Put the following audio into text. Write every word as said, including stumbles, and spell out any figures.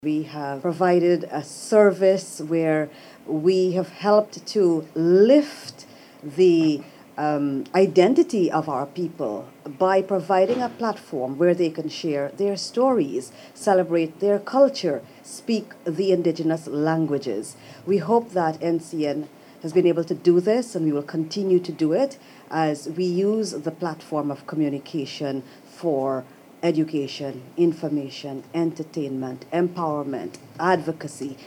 We have provided a service where we have helped to lift the um, identity of our people by providing a platform where they can share their stories, celebrate their culture, speak the indigenous languages. We hope that N C N has been able to do this, and we will continue to do it as we use the platform of communication for education, information, entertainment, empowerment, advocacy.